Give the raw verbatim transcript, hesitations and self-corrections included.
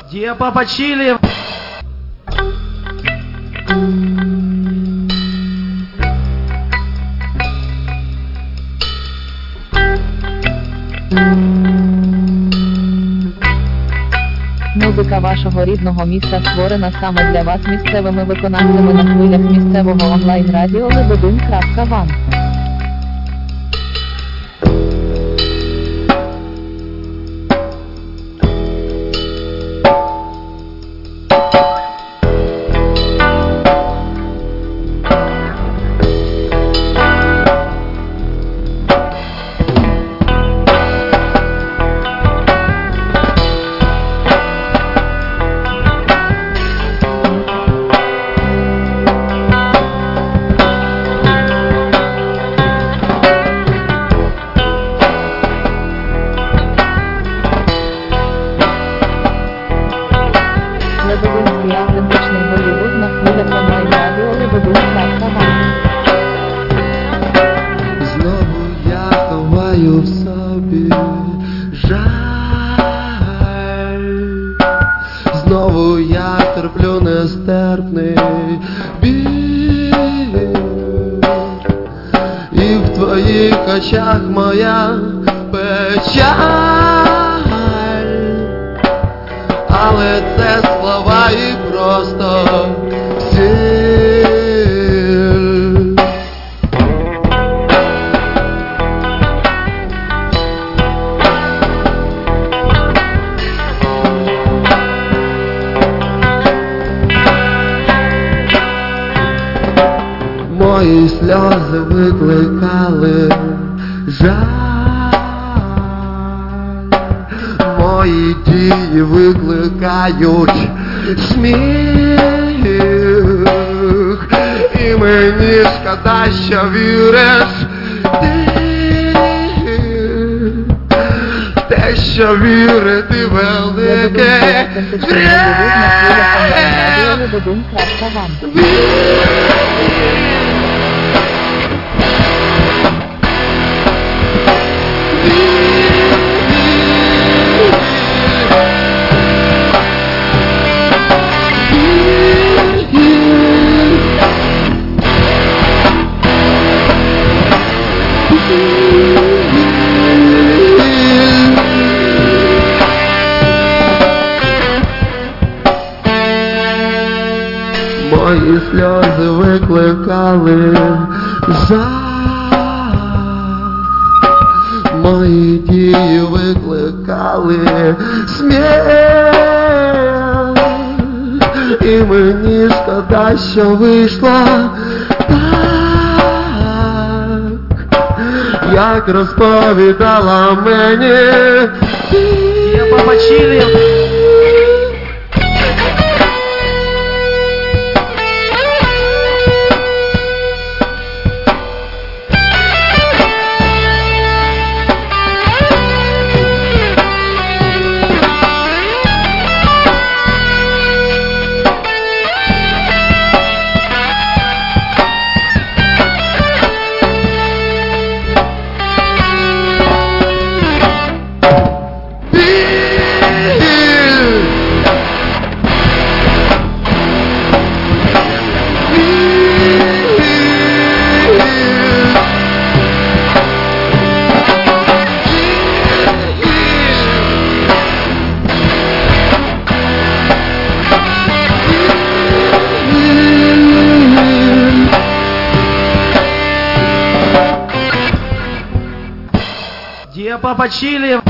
Где папа Чили? Музика вашого рідного міста створена саме для вас місцевими виконавцями на хвилях місцевого онлайн-радіо лебедин крапка ван. Лебединський автентичний Голлівуд на хвилях онлайн-радіо лебедин крапка ван. Знову я ховаю в собі жаль. Знову я терплю нестерпний біль. І в твоїх очах моя печаль. Але це слова і просто сіль. Мої сльози викликали жаль. Мої дії викликають сміх. І мені шкода, що віриш ти. Те, що вірити велике гріх. лебедин крапка ван. Мої сльози викликали жаль. Мої дії викликали сміх. І мені шкода, що вийшла так, як розповідала мені ти. Где папа Чили? Где папа Чили?